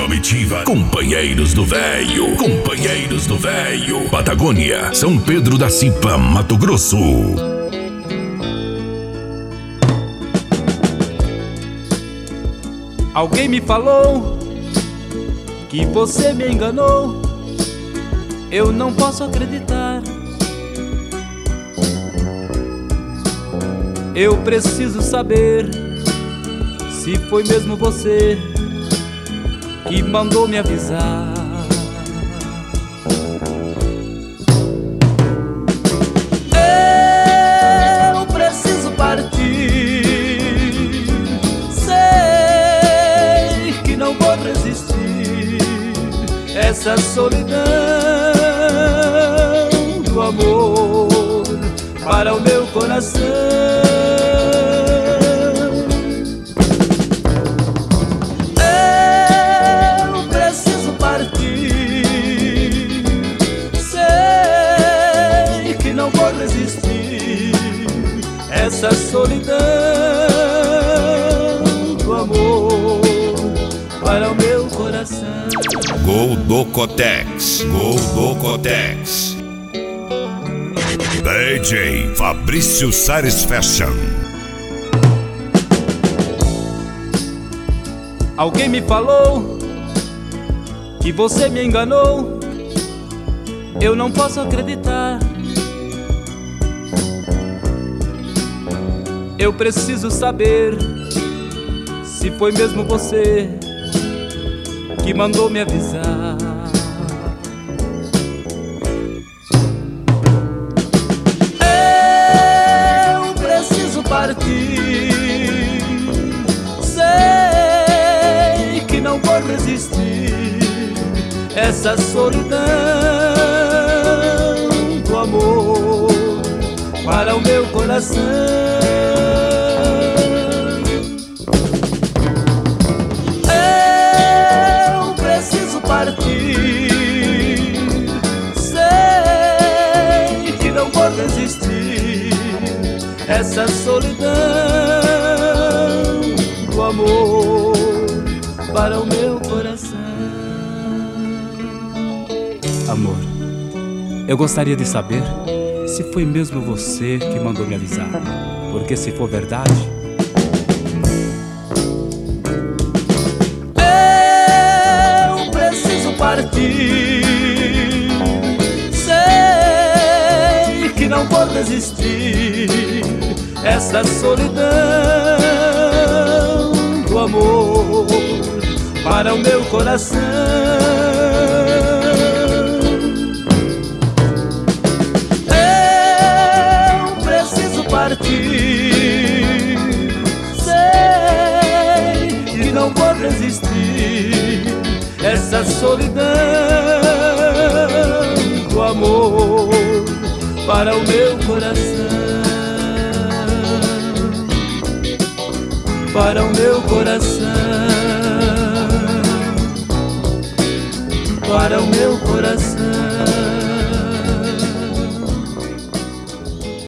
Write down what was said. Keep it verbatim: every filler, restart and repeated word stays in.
Comitiva, companheiros do véio, companheiros do véio. Patagônia, São Pedro da Cipa, Mato Grosso. Alguém me falou que você me enganou. Eu não posso acreditar. Eu preciso saber se foi mesmo você que mandou me avisar. Eu preciso partir. Sei que não vou resistir essa solidão do amor para o meu coração. Eu preciso partir. Sei que não vou resistir essa solidão do amor para o meu coração. Goldocotex, Goldocotex. D J Fabrício Satisfaction. Alguém me falou que você me enganou. Eu não posso acreditar. Eu preciso saber se foi mesmo você que mandou me avisar. Eu preciso partir. Sei que não vou resistir essa solidão do amor para o meu coração. Partir. Sei que não vou resistir essa solidão do amor para o meu coração. Amor, eu gostaria de saber se foi mesmo você que mandou me avisar, porque se for verdade, partir. Sei que não vou resistir essa solidão do amor para o meu coração. Eu preciso partir. Sei que não vou resistir essa solidão do amor para o meu coração, para o meu coração, para o meu coração.